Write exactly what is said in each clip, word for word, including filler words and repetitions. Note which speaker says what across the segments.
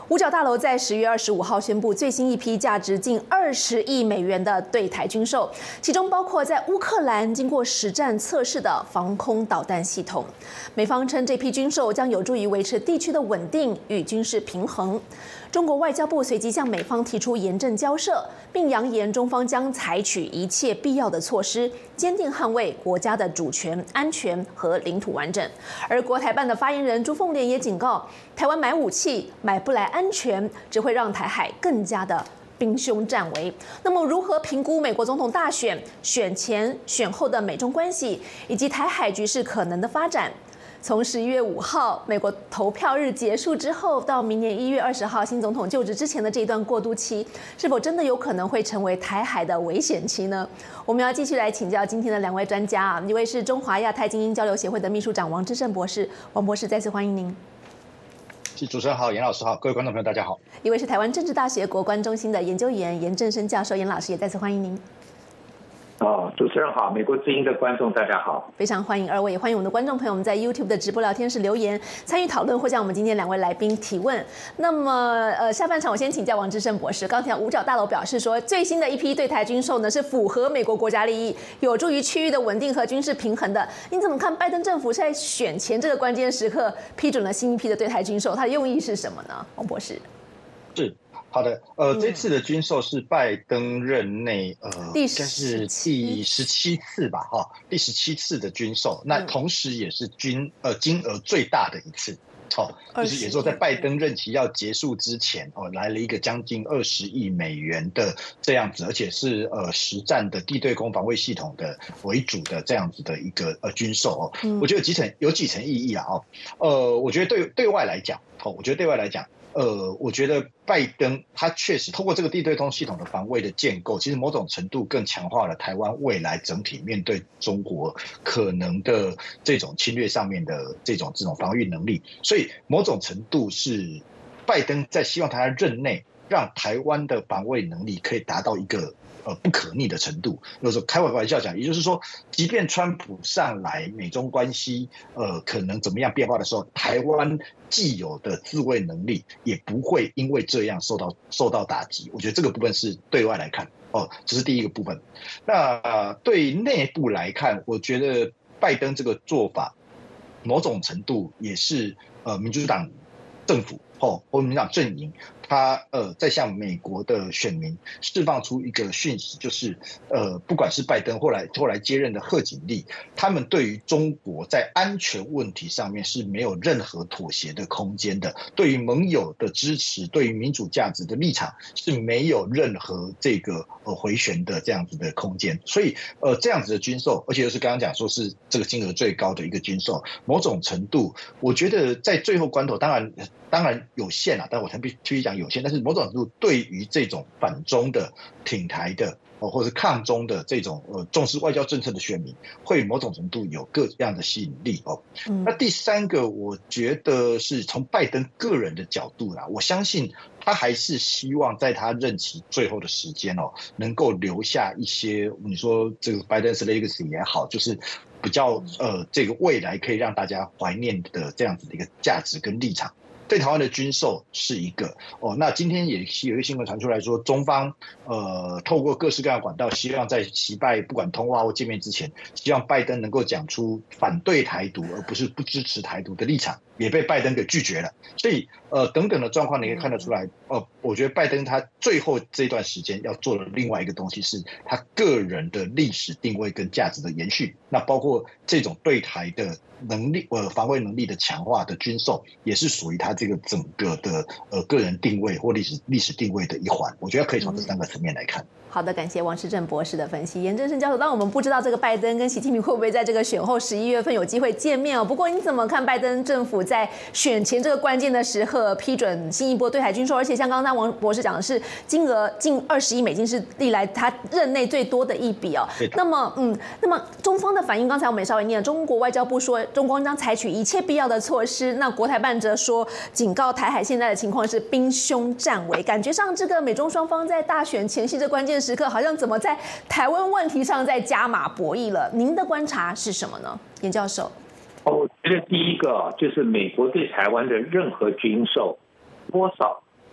Speaker 1: 五角大楼在十月二十五号宣布最新一批价值近二十亿美元的对台军售，其中包括在乌克兰经过实战测试的防空导弹系统。美方称这批军售将有助于维持地区的稳定与军事平衡。中国外交部随即向美方提出严正交涉，并扬言中方将采取一切必要的措施，坚定捍卫国家的主权、安全和领土完整。而国台办的发言人朱凤莲也警告，台湾买武器买不来安全，只会让台海更加的兵凶战危。那么，如何评估美国总统大选选前、选后的美中关系，以及台海局势可能的发展？从十一月五号美国投票日结束之后，到明年一月二十号新总统就职之前的这一段过渡期，是否真的有可能会成为台海的危险期呢？我们要继续来请教今天的两位专家啊，一位是中华亚太精英交流协会的秘书长王之胜博士，王博士再次欢迎您。
Speaker 2: 是主持人好，严老师好，各位观众朋友大家好。
Speaker 1: 一位是台湾政治大学国关中心的研究员严正声教授，严老师也再次欢迎您。
Speaker 3: 哦，主持人好，美国之音的观众大家好，
Speaker 1: 非常欢迎二位，也欢迎我们的观众朋友们在 YouTube 的直播聊天室留言参与讨论，或向我们今天两位来宾提问。那么，呃，下半场我先请教王之胜博士。刚才五角大楼表示说，最新的一批对台军售呢是符合美国国家利益，有助于区域的稳定和军事平衡的。您怎么看拜登政府在选前这个关键时刻批准了新一批的对台军售，它的用意是什么呢？王博士。
Speaker 2: 是。好的，呃，这次的军售是拜登任内，呃，应该是第十七次吧，哈、哦，第十七次的军售，那同时也是军呃金额最大的一次，哦，就是也就是说在拜登任期要结束之前，哦，来了一个将近二十亿美元的这样子，而且是呃实战的地对空防卫系统的为主的这样子的一个呃军售哦，嗯、我觉得有几层有几层意义啊，哦，呃，我觉得对对外来讲，哦，我觉得对外来讲。呃，我觉得拜登他确实透过这个地对空系统的防卫的建构，其实某种程度更强化了台湾未来整体面对中国可能的这种侵略上面的这种这种防御能力。所以某种程度是拜登在希望他任内让台湾的防卫能力可以达到一个呃不可逆的程度。有时候开玩笑讲，也就是说，即便川普上来，美中关系呃可能怎么样变化的时候，台湾既有的自卫能力也不会因为这样受到受到打击。我觉得这个部分是对外来看哦，这是第一个部分。那、呃、对内部来看，我觉得拜登这个做法，某种程度也是呃民主党政府哦或民主党阵营。他呃在向美国的选民释放出一个讯息，就是呃不管是拜登后来后来接任的贺锦丽，他们对于中国在安全问题上面是没有任何妥协的空间的，对于盟友的支持，对于民主价值的立场是没有任何这个呃回旋的这样子的空间。所以呃这样子的军售，而且又是刚刚讲说是这个金额最高的一个军售，某种程度我觉得在最后关头，当然当然有限啊，但我必须讲有限，但是某种程度对于这种反中的、挺台的，哦，或者是抗中的这种呃重视外交政策的选民，会某种程度有各样的吸引力哦。嗯、那第三个，我觉得是从拜登个人的角度啦，我相信他还是希望在他任期最后的时间哦，能够留下一些你说这个拜登 legacy 也好，就是比较呃这个未来可以让大家怀念的这样子的一个价值跟立场。对台湾的军售是一个哦，那今天也有一个新闻传出来说，中方呃透过各式各样的管道，希望在习拜不管通话或见面之前，希望拜登能够讲出反对台独而不是不支持台独的立场，也被拜登给拒绝了。所以呃等等的状况你可以看得出来，呃，我觉得拜登他最后这段时间要做的另外一个东西，是他个人的历史定位跟价值的延续，那包括这种对台的能力呃防卫能力的强化的军售，也是属于他这个整个的呃个人定位或历史历史定位的一环。我觉得可以从这三个层面来看。嗯、
Speaker 1: 好的，感谢王之胜博士的分析。严正声教授，当然我们不知道这个拜登跟习近平会不会在这个选后十一月份有机会见面哦。不过你怎么看拜登政府在选前这个关键的时刻批准新一波对台军售？而且像刚刚王博士讲的是，金额近二十亿美金是历来他任内最多的一笔哦。那么，嗯，那么中方的反应，刚才我们也稍微念了，中国外交部说中方将采取一切必要的措施。那国台办则说，警告台海现在的情况是兵凶战危。感觉上，这个美中双方在大选前夕这关键时刻，好像怎么在台湾问题上在加码博弈了？您的观察是什么呢，严教授？
Speaker 3: 我觉得第一个就是美国对台湾的任何军售，多少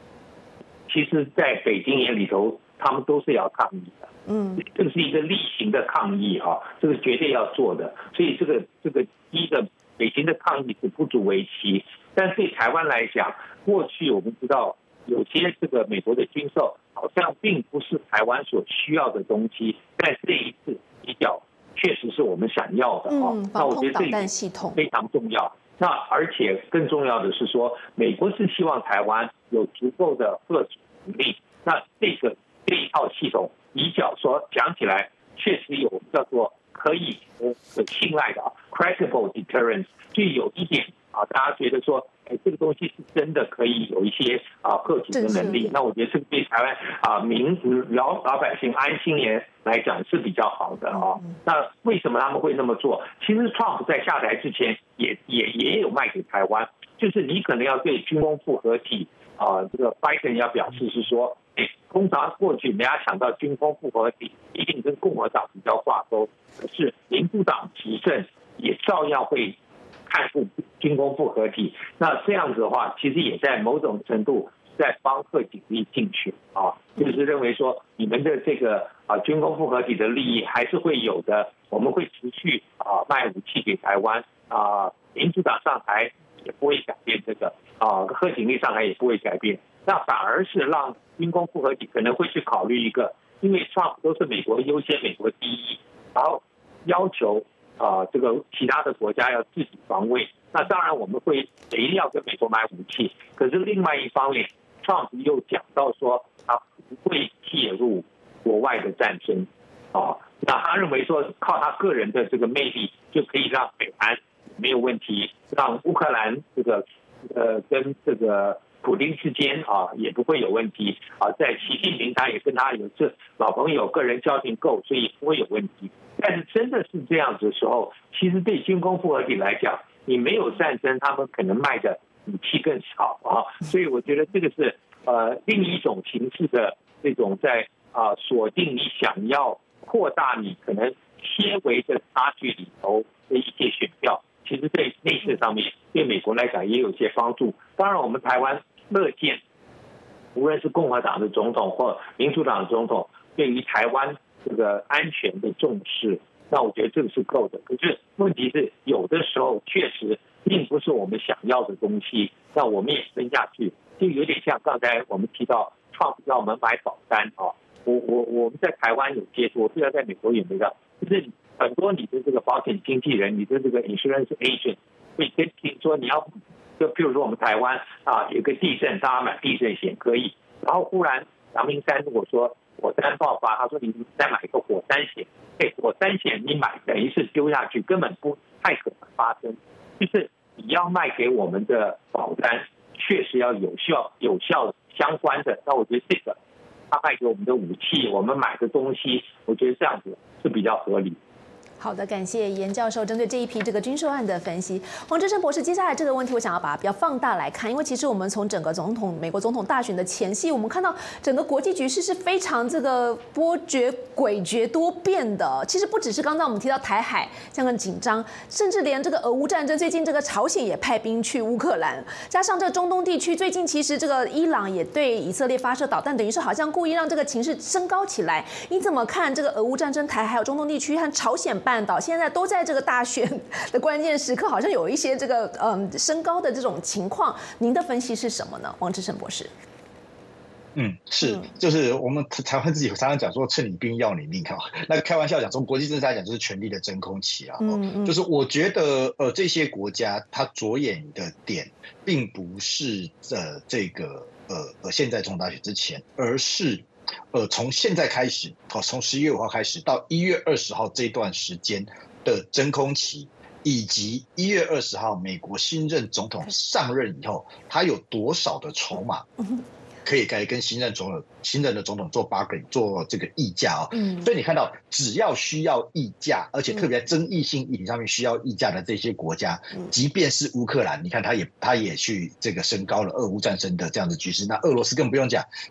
Speaker 3: 其实在北京眼里头，他们都是要抗议的。嗯，这个是一个例行的抗议哈、啊，这个绝对要做的。所以这个这个第一个北京的抗议是不足为奇，但对台湾来讲，过去我们知道有些这个美国的军售好像并不是台湾所需要的东西，但这一次比较确实是我们想要的啊。
Speaker 1: 嗯，防空导弹系统
Speaker 3: 非常重要。那而且更重要的是说，美国是希望台湾有足够的遏止能力。那这个这一套系统，比较说讲起来，确实有叫做可以可信赖的啊 credible deterrence， 就有一点啊，大家觉得说，哎，这个东西是真的可以有一些啊遏止的能力。那我觉得这个对台湾啊民老老百姓安心也来讲是比较好的啊。那为什么他们会那么做？其实 Trump 在下台之前也也也有卖给台湾，就是你可能要对军工复合体啊，这个 Biden 要表示是说，哎，通常过去人家想到军工复合体一定跟共和党比较挂钩，可是民主党执政也照样会看护军工复合体。那这样子的话，其实也在某种程度在帮贺锦丽进去啊，就是认为说你们的这个啊军工复合体的利益还是会有的，我们会持续啊卖武器给台湾啊，民主党上台也不会改变这个啊，贺锦丽上台也不会改变，那反而是让军工复合体可能会去考虑一个，因为 Trump 都是美国优先、美国第一，然后要求啊这个其他的国家要自己防卫。那当然我们会也一定要跟美国买武器，可是另外一方面 ，Trump 又讲到说他不会介入国外的战争啊，那他认为说靠他个人的这个魅力就可以让北韩没有问题，让乌克兰这个呃跟这个普丁之间啊也不会有问题啊，在习近平他也跟他有这老朋友个人交情够，所以不会有问题。但是真的是这样子的时候，其实对军工复合体来讲，你没有战争，他们可能卖的武器更少啊，所以我觉得这个是呃另一种形式的这种在啊锁定你想要扩大你可能些微的差距里头的一些选票，其实对内政上面对美国来讲也有一些帮助。当然，我们台湾乐见，无论是共和党的总统或民主党的总统，对于台湾这个安全的重视，那我觉得这个是够的。可是问题是，有的时候确实并不是我们想要的东西，那我们也分下去，就有点像刚才我们提到 Trump 让我们买保单啊。我我我们在台湾有接触，我不知道在美国有没有，就是很多你的这个保险经纪人，你的这个 insurance agent 会跟你说你要，就譬如说我们台湾啊有个地震，大家买地震险可以，然后忽然阳明山如果说火山爆发，他说你再买一个火山险，哎，火山险你买等于是丢下去，根本不太可能发生。就是你要卖给我们的保单，确实要有效、有效相关的。那我觉得这个他卖给我们的武器，我们买的东西，我觉得这样子是比较合理。
Speaker 1: 好的，感谢严教授针对这一批这个军售案的分析。黄志诚博士，接下来这个问题我想要把它比较放大来看，因为其实我们从整个总统美国总统大选的前夕，我们看到整个国际局势是非常这个波谲诡谲多变的。其实不只是刚刚我们提到台海这样的紧张，甚至连这个俄乌战争，最近这个朝鲜也派兵去乌克兰，加上这个中东地区，最近其实这个伊朗也对以色列发射导弹，等于是好像故意让这个情势升高起来。你怎么看这个俄乌战争、台海还有中东地区和朝鲜半岛现在都在这个大选的关键时刻，好像有一些这个嗯升高的这种情况，您的分析是什么呢，王志诚博士？
Speaker 2: 嗯，是，就是我们台湾自己常常讲说趁你兵要你命哈，那开玩笑讲，从国际政治来讲就是权力的真空期啊。嗯嗯，就是我觉得呃这些国家它着眼的点，并不是呃这个呃呃现在总统大选之前，而是呃，从现在开始，好，从十一月五号开始到一月二十号这段时间的真空期，以及一月二十号美国新任总统上任以后，他有多少的筹码可以跟新任总统、新任的总统做 bargain 做这个议价啊、哦？嗯，所以你看到，只要需要议价，而且特别在争议性议题上面需要议价的这些国家，即便是乌克兰，你看他也他也去这个升高了俄乌战争的这样的局势。那俄罗斯更不用讲，那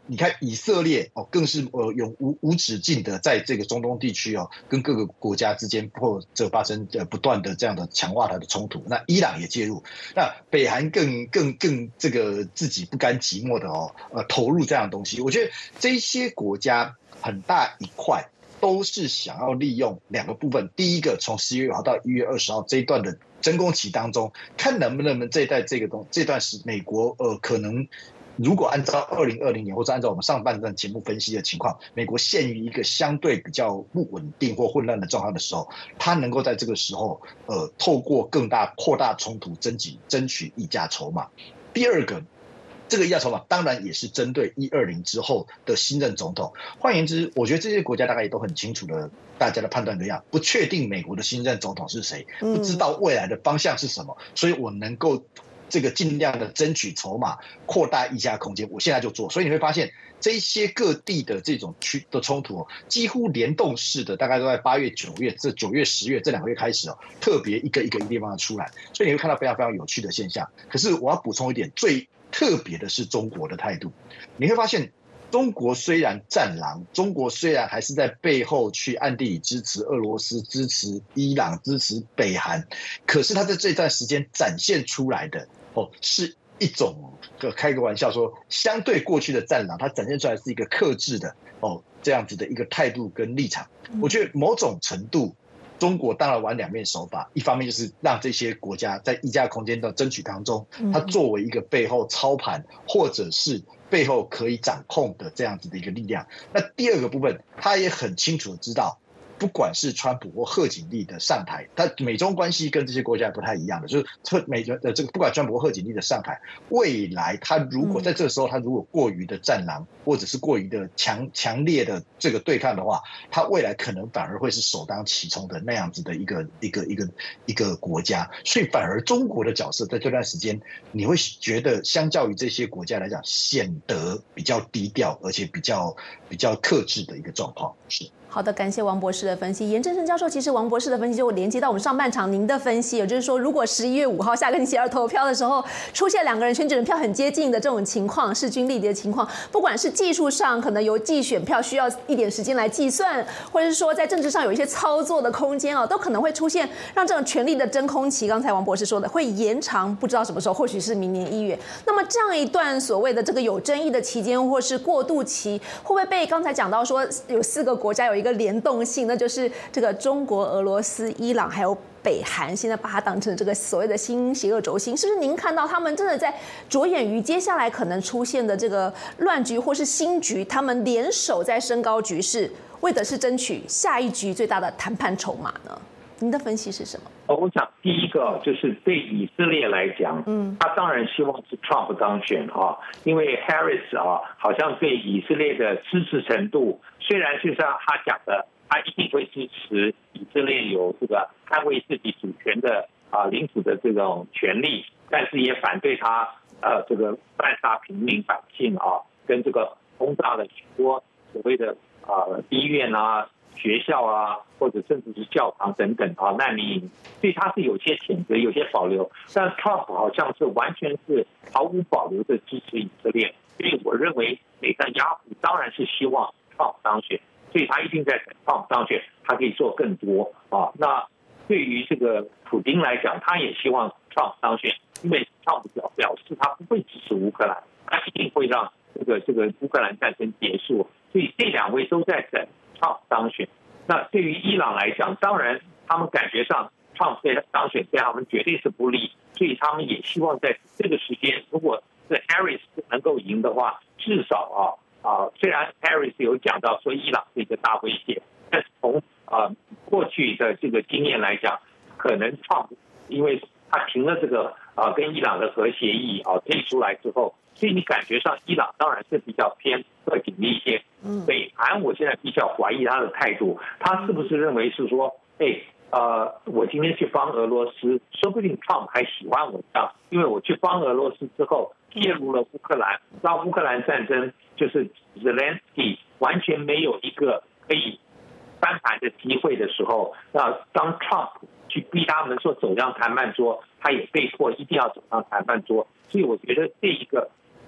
Speaker 2: 你看以色列哦，更是呃永无无止境的在这个中东地区哦，跟各个国家之间或者发生呃不断的这样的强化它的冲突。那伊朗也介入，那北韩更更更这个自己不甘寂寞的哦，呃投入这样的东西。我觉得这些国家很大一块都是想要利用两个部分，第一个从十一月五号到一月二十号这一段的真空期当中，看能不能这一代这个东这段时美国呃可能。如果按照二零二零年或者按照我们上半段节目分析的情况，美国陷于一个相对比较不稳定或混乱的状况的时候，它能够在这个时候，呃，透过更大扩大冲突争取争取议价筹码。第二个，这个议价筹码当然也是针对一二零之后的新任总统。换言之，我觉得这些国家大概也都很清楚的，大家的判断一样，不确定美国的新任总统是谁，不知道未来的方向是什么，所以我能够。这个尽量的争取筹码，扩大议价空间，我现在就做。所以你会发现，这些各地的这种区的冲突，几乎联动式的，大概都在八月、九月，这九月、十月这两个月开始哦，特别一个一个地方出来。所以你会看到非常非常有趣的现象。可是我要补充一点，最特别的是中国的态度，你会发现。中国虽然战狼，中国虽然还是在背后去暗地里支持俄罗斯、支持伊朗、支持北韩，可是他在这段时间展现出来的哦，是一种开个玩笑说，相对过去的战狼，他展现出来是一个克制的哦这样子的一个态度跟立场。我觉得某种程度。中国当然玩两面手法，一方面就是让这些国家在议价空间的争取当中，它作为一个背后操盘或者是背后可以掌控的这样子的一个力量。那第二个部分，他也很清楚的知道，不管是川普或贺锦丽的上台，他美中关系跟这些国家不太一样的，就是美呃这个不管川普或贺锦丽的上台，未来他如果在这个时候他如果过于的战狼，或者是过于的强强烈的这个对抗的话，他未来可能反而会是首当其冲的那样子的一个一个一个一个国家。所以反而中国的角色在这段时间，你会觉得相较于这些国家来讲，显得比较低调，而且比较比较克制的一个状况。是。
Speaker 1: 好的，感谢王博士的分析。严正声教授，其实王博士的分析就连接到我们上半场您的分析，也就是说，如果十一月五号下个星期二投票的时候出现两个人选举人票很接近的这种情况，势均力敌的情况，不管是技术上可能邮寄选票需要一点时间来计算，或者是说在政治上有一些操作的空间啊，都可能会出现让这种权力的真空期，刚才王博士说的会延长，不知道什么时候，或许是明年一月。那么这样一段所谓的这个有争议的期间，或是过渡期，会不会被刚才讲到说有四个国家有一个联动性，那就是这个中国、俄罗斯、伊朗还有北韩，现在把它当成这个所谓的新邪恶轴心，是不是您看到他们真的在着眼于接下来可能出现的这个乱局或是新局，他们联手在升高局势，为的是争取下一局最大的谈判筹码呢？您的分析是什么？
Speaker 3: 哦，我想第一个就是对以色列来讲，嗯，他当然希望是 Trump 当选啊，因为 Harris 啊，好像对以色列的支持程度，虽然就像他讲的，他一定会支持以色列有这个捍卫自己主权的啊领土的这种权利，但是也反对他呃这个滥杀平民百姓啊，跟这个轰炸了许多所谓的啊医院啊。学校啊，或者甚至是教堂等等啊，难民营，对他是有些谴责，有些保留。但 Trump 好像是完全是毫无保留的支持以色列，所以我认为美方压普当然是希望 Trump 当选，所以他一定在等 Trump 当选，他可以做更多啊。那对于这个普丁来讲，他也希望 Trump 当选，因为 Trump 表表示他不会支持乌克兰，他一定会让这个这个乌克兰战争结束，所以这两位都在等Trump 当选。那对于伊朗来讲，当然他们感觉上 Trump 当选对他们绝对是不利，所以他们也希望在这个时间，如果是 Harris 能够赢的话，至少啊啊，虽然 Harris 有讲到说伊朗是一个大威胁，但是从啊过去的这个经验来讲，可能 Trump 因为他停了这个啊跟伊朗的核协议啊推出来之后，所以你感觉上伊朗当然是比较偏贺锦丽一些。北韩我现在比较怀疑他的态度，他是不是认为是说，哎，呃，我今天去帮俄罗斯，说不定 Trump 还喜欢我这样，因为我去帮俄罗斯之后，介入了乌克兰，让乌克兰战争就是 Zelensky 完全没有一个可以翻盘的机会的时候，那当 Trump 去逼他们说走上谈判桌，他也被迫一定要走上谈判桌，所以我觉得这一个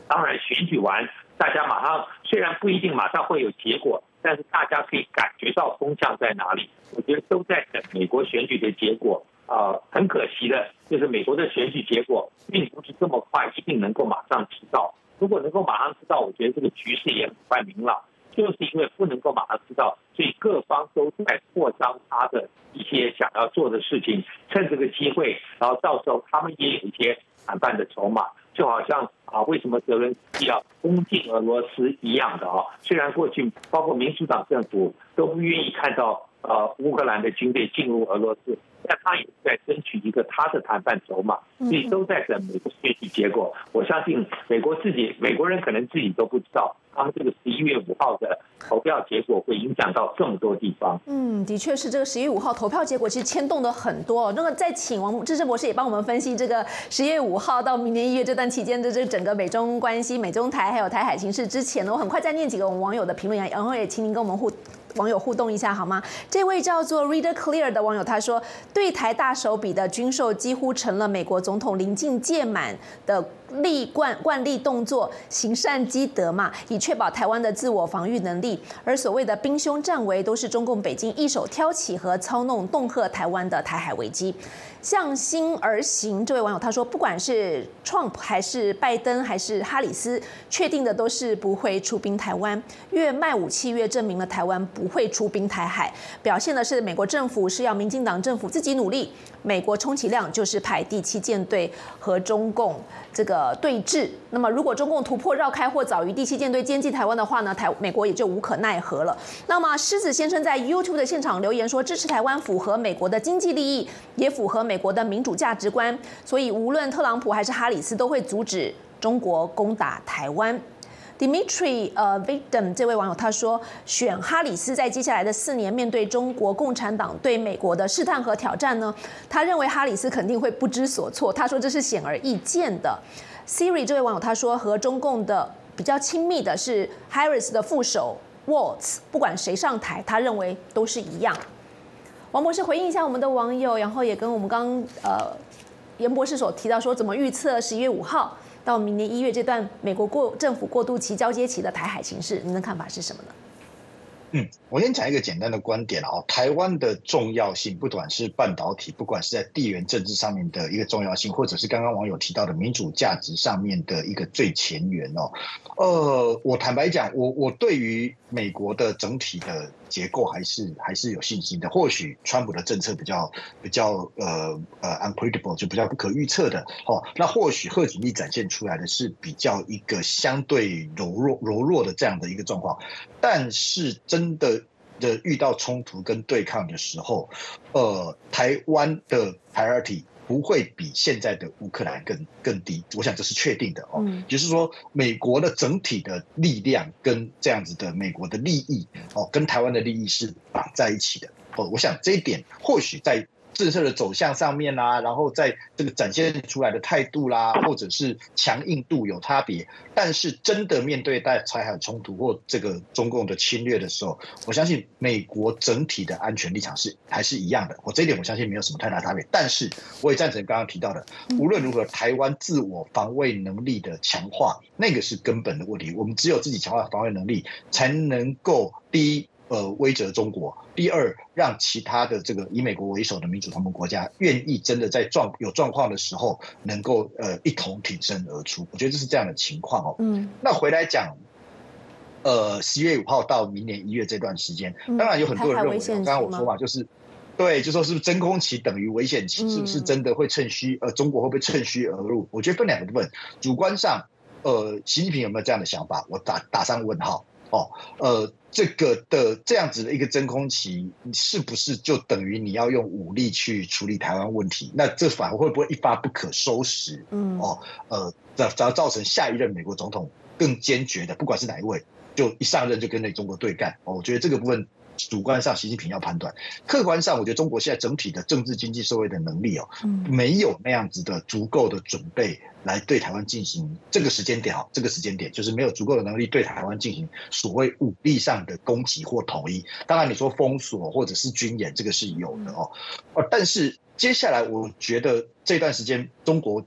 Speaker 3: 当然选举完，大家马上虽然不一定马上会有结果，但是大家可以感觉到风向在哪里。我觉得都在等美国选举的结果。呃，很可惜的就是美国的选举结果并不是这么快一定能够马上知道。如果能够马上知道，我觉得这个局势也很快明朗。就是因为不能够马上知道，所以各方都在扩张他的一些想要做的事情，趁这个机会，然后到时候他们也有一些谈判的筹码，就好像啊，为什么泽伦斯基要攻进俄罗斯一样的啊。虽然过去包括民主党政府都不愿意看到呃乌克兰的军队进入俄罗斯，但他也在争取一个他的谈判筹码，所以都在等美国选举结果。我相信美国自己，美国人可能自己都不知道，他们这个十一月五号的投票结果会影响到这么多地方。
Speaker 1: 嗯，的确是这个十一月五号投票结果其实牵动的很多。那个再请王智胜博士也帮我们分析这个十一月五号到明年一月这段期间的这整个美中关系、美中台还有台海情势之前呢，我很快再念几个我们网友的评论，然后也请您跟我们互。网友互动一下好吗？这位叫做 Reader Clear 的网友他说，对台大手笔的军售几乎成了美国总统临近届满的例惯惯例动作，行善积德嘛，以确保台湾的自我防御能力。而所谓的兵凶战危，都是中共北京一手挑起和操弄恫吓台湾的台海危机。向心而行，这位网友他说，不管是 Trump 还是拜登还是哈里斯，确定的都是不会出兵台湾。越卖武器越证明了台湾不会出兵台海，表现的是美国政府是要民进党政府自己努力。美国充其量就是派第七舰队和中共这个对峙。那么如果中共突破绕开或早于第七舰队歼击台湾的话呢，台美国也就无可奈何了。那么狮子先生在 YouTube 的现场留言说，支持台湾符合美国的经济利益，也符合美国的民主价值观，所以无论特朗普还是哈里斯都会阻止中国攻打台湾。Dimitri 呃 Victim 这位网友他说，选哈里斯在接下来的四年面对中国共产党对美国的试探和挑战呢，他认为哈里斯肯定会不知所措，他说这是显而易见的。Siri 这位网友他说，和中共的比较亲密的是 Harris 的副手 Waltz， 不管谁上台，他认为都是一样。王博士回应一下我们的网友，然后也跟我们刚刚呃严博士所提到说，怎么预测十一月五号到明年一月这段美国过政府过渡期交接期的台海情势，您的看法是什么呢？
Speaker 2: 嗯，我先讲一个简单的观点啊，台湾的重要性，不管是半导体，不管是在地缘政治上面的一个重要性，或者是刚刚网友提到的民主价值上面的一个最前沿哦。呃，我坦白讲，我我对于美国的整体的结构还是还是有信心的。或许川普的政策比较比较呃呃 unpredictable， 就比较不可预测的哦。那或许贺锦丽展现出来的是比较一个相对柔弱柔弱的这样的一个状况，但是真的的遇到冲突跟对抗的时候，呃，台湾的 priority 不会比现在的乌克兰更更低，我想这是确定的哦。嗯、就是说，美国的整体的力量跟这样子的美国的利益哦，跟台湾的利益是绑在一起的哦。我想这一点或许在政策的走向上面啦，然后在这个展现出来的态度啦，或者是强硬度有差别，但是真的面对在台海冲突或这个中共的侵略的时候，我相信美国整体的安全立场是还是一样的。我这一点我相信没有什么太大差别。但是我也赞成刚刚提到的，无论如何，台湾自我防卫能力的强化，那个是根本的问题。我们只有自己强化防卫能力，才能够第一。呃，威慑中国。第二，让其他的这个以美国为首的民主同盟国家愿意真的在状有状况的时候，能够呃一同挺身而出。我觉得这是这样的情况哦。嗯。那回来讲，呃，十月五号到明年一月这段时间，当然有很多人认为，刚刚我说嘛，就是对，就说是不是真空期等于危险期，是不是真的会趁虚？呃，中国会不会趁虚而入？我觉得分两个部分，主观上，呃，习近平有没有这样的想法？我打打上问号。哦，呃，这个的这样子的一个真空期，是不是就等于你要用武力去处理台湾问题？那这反而会不会一发不可收拾？嗯，哦，呃，只要造成下一任美国总统更坚决的，不管是哪一位，就一上任就跟那中国对干。哦，我觉得这个部分主观上习近平要判断，客观上我觉得中国现在整体的政治、经济、社会的能力哦，嗯、没有那样子的足够的准备。来对台湾进行这个时间点，好，这个时间点就是没有足够的能力对台湾进行所谓武力上的攻击或统一。当然，你说封锁或者是军演，这个是有的哦。但是接下来，我觉得这段时间中国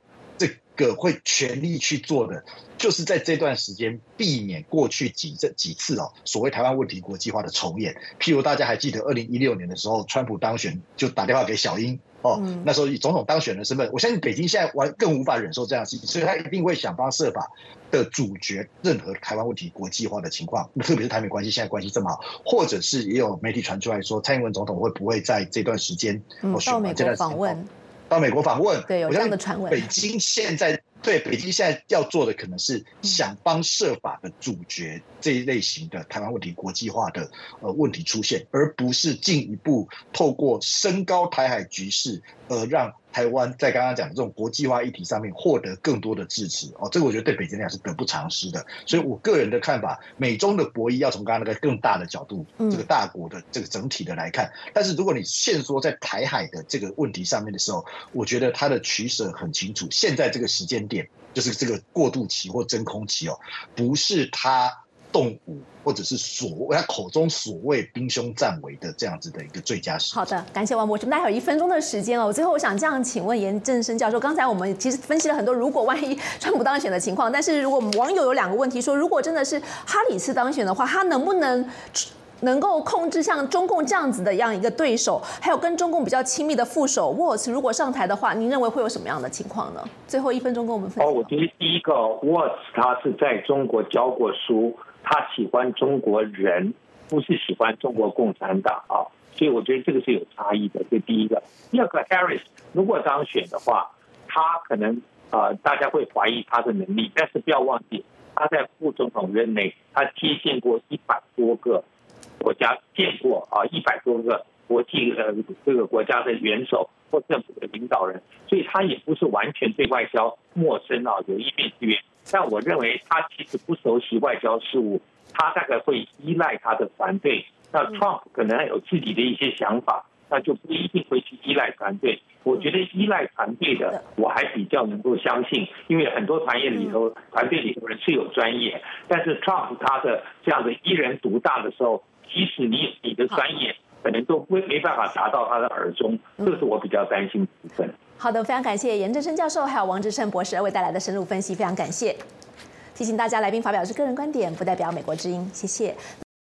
Speaker 2: 这个会全力去做的，就是在这段时间避免过去几这几次哦所谓台湾问题国际化的重演。譬如大家还记得二零一六年的时候，川普当选就打电话给小英。哦，那时候以总统当选的身份，我相信北京现在完更无法忍受这样的事情，所以他一定会想方设法的阻绝任何台湾问题国际化的情况，特别是台美关系现在关系这么好，或者是也有媒体传出来说，蔡英文总统会不会在这段时间，
Speaker 1: 嗯，到美国访问，
Speaker 2: 到美国访问，
Speaker 1: 对，有这样的传闻。
Speaker 2: 北京现在对北京现在要做的，可能是想方设法的阻绝这一类型的台湾问题国际化的呃问题出现，而不是进一步透过升高台海局势，呃，让台湾在刚刚讲的这种国际化议题上面获得更多的支持。哦，这个我觉得对北京来讲是得不偿失的。所以我个人的看法，美中的博弈要从刚刚那个更大的角度，这个大国的这个整体的来看。但是如果你限缩在台海的这个问题上面的时候，我觉得它的取舍很清楚。现在这个时间点，就是这个过渡期或真空期哦，不是他动武或者是所谓他口中所谓兵凶战危的这样子的一个最佳时机。
Speaker 1: 好的，感谢王博士，大概有一分钟的时间哦。最后我想这样请问严正声教授，刚才我们其实分析了很多如果万一川普当选的情况，但是如果我们网友有两个问题说，如果真的是哈里斯当选的话，他能不能能够控制像中共这样子的样一个对手，还有跟中共比较亲密的副手沃茨，如果上台的话，您认为会有什么样的情况呢？最后一分钟跟我们分享。
Speaker 3: 哦，我觉得第一个沃茨他是在中国教过书，他喜欢中国人，不是喜欢中国共产党啊，所以我觉得这个是有差异的。这第一个。第二个 ，Harris 如果当选的话，他可能呃大家会怀疑他的能力，但是不要忘记他在副总统任内，他接见过一百多个国家，见过啊一百多个国际呃这个国家的元首或政府的领导人，所以他也不是完全对外交陌生啊，有一面之缘。但我认为他其实不熟悉外交事务，他大概会依赖他的团队。那 Trump 可能有自己的一些想法，那就不一定会去依赖团队。我觉得依赖团队的，我还比较能够相信，因为很多团业里头，团队里头人是有专业，但是 Trump 他的这样的一人独大的时候，即使你有你的专业，可能都没没办法达到他的耳中，这是我比较担心的部分。
Speaker 1: 好的，非常感谢严正声教授还有王志胜博士为带来的深入分析，非常感谢。提醒大家，来宾发表的是个人观点，不代表美国之音。谢谢。那